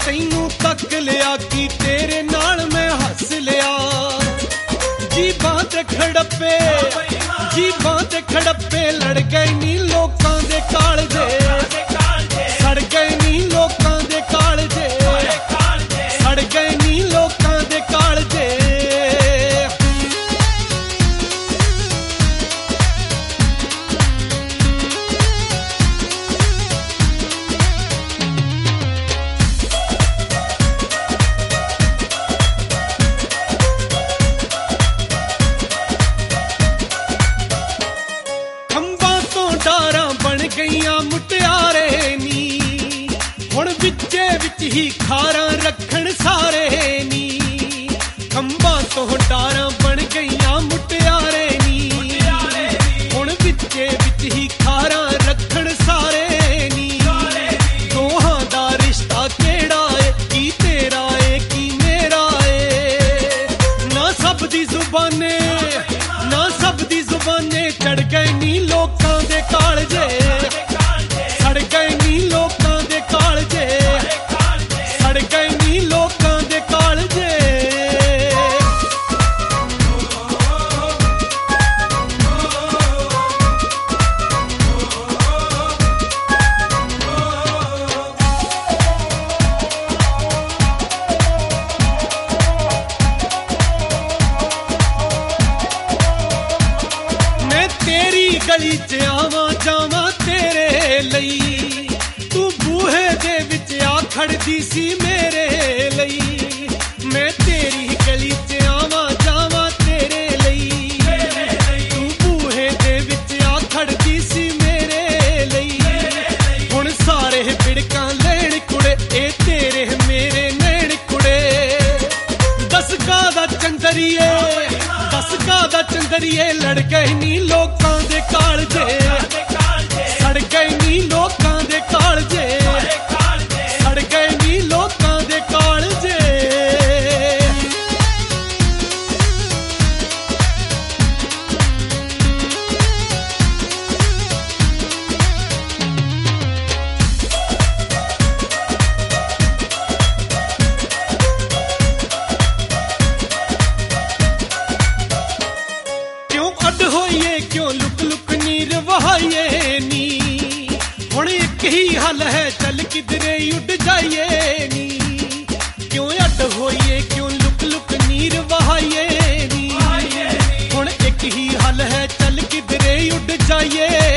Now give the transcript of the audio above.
ਤੈਨੂੰ ਤੱਕ ਲਿਆ ਕੀ ਤੇਰੇ ਨਾਲ ਮੈਂ ਹੱਸ ਲਿਆ। ਜੀਬਾਂ ਤੇ ਖੜੱਪੇ ਜੀਬਾਂ ਤੇ ਖੜੱਪੇ ਲੜ ਗਏ ਨੀ ਲੋਕਾਂ ਦੇ ਕਾਲਜੇ, ਸੜ ਗਏ ਨੀ ਲੋਕਾਂ ਦੇ ਕਾਲਜੇ, ਸੜ ਗਏ ਨੀ ਲੋਕਾਂ ਦੇ ਕਾਲਜੇ। ਡਾਰਾਂ ਬਣ ਗਈਆਂ ਮੁਟਿਆਰੇ ਨੀ, ਹੁਣ ਵਿੱਚੇ ਵਿੱਚ ਹੀ ਖਾਰਾਂ ਰੱਖਣ ਸਾਰੇ ਨੀ। ਖੰਭਾਂ ਤੋਂ ਡਾਰਾਂ ਬਣ ਗਈਆਂ ਮੁਟਿਆਰੇ ਨੀ, ਹੁਣ ਵਿੱਚੇ ਵਿੱਚ ਹੀ ਖਾਰਾਂ ਰੱਖਣ ਸਾਰੇ ਨੀ। ਦੋਹਾਂ ਦਾ ਰਿਸ਼ਤਾ ਕਿਹੜਾ ਏ, ਕੀ ਤੇਰਾ ਏ ਕੀ ਮੇਰਾ ਏ। ਨਾ ਸਭ ਦੀ ਜ਼ੁਬਾਨੇ ਨਾ ਸਭ ਦੀ ਜ਼ੁਬਾਨੇ ਚੜ ਗਏ ਨੀ ਲੋਕਾਂ ਦੇ ਕਾਲਜੇ, ਸੜ ਗਏ ਨੀ ਲੋਕਾਂ ਦੇ ਕਾਲਜੇ, ਸੜ ਗਏ ਨੀ ਲੋਕਾਂ ਦੇ ਕਾਲਜੇ। ਮੈਂ ਤੇਰੀ ਗਲੀ 'ਚ ਆਵਾਂ ਜਾਵਾਂ ਤੇਰੇ ਲਈ, ਤੂੰ ਬੂਹੇ ਦੇ ਵਿੱਚ ਆ ਖੜਦੀ ਸੀ ਮੇਰੇ ਲਈ। ਮੈਂ ਤੇਰੀ ਗਲੀ 'ਚ ਆਵਾਂ ਜਾਵਾਂ ਤੇਰੇ ਲਈ, ਤੂੰ ਬੂਹੇ ਦੇ ਵਿੱਚ ਆ ਖੜਦੀ ਸੀ ਮੇਰੇ ਲਈ। ਹੁਣ ਸਾਰੇ ਬਿੜਕਾਂ ਲੈਣ ਕੁੜੇ ਇਹ ਤੇਰੇ ਮੇਰੇ ਨੈਣ ਕੁੜੇ। ਦਸਕਾਂ ਦਾ ਚੰਦਰੀਏ ਦਸਕਾਂ ਦਾ ਚੰਦਰੀਏ ਲੜ ਗਏ ਨੀ ਲੋਕਾਂ ਦੇ ਕਾਲਜੇ, ਸੜ ਗਏ ਨੀ ਲੋਕਾਂ ਦੇ ਕਾਲਜੇ, ਸੜ ਗਏ ਨੀ ਲੋਕਾਂ ਦੇ ਕਾਲਜੇ। ਕਿਉਂ ਅੱਡ ਹੋਈਏ ਕਿਉਂ ਲੁਕ ਲੁਕ ਨੀਰ ਵਹਾਈਏ ਨੀ, ਹੁਣ ਇੱਕ ਹੀ ਹੱਲ ਹੈ ਚੱਲ ਕਿਧਰੇ ਉੱਡ ਜਾਈਏ ਨੀ। ਕਿਉਂ ਅੱਡ ਹੋਈਏ ਕਿਉਂ ਲੁਕ ਲੁਕ ਨੀਰ ਵਹਾਈਏ ਨੀ, ਹੁਣ ਇੱਕ ਹੀ ਹੱਲ ਹੈ ਚੱਲ ਕਿਧਰੇ ਉੱਡ ਜਾਈਏ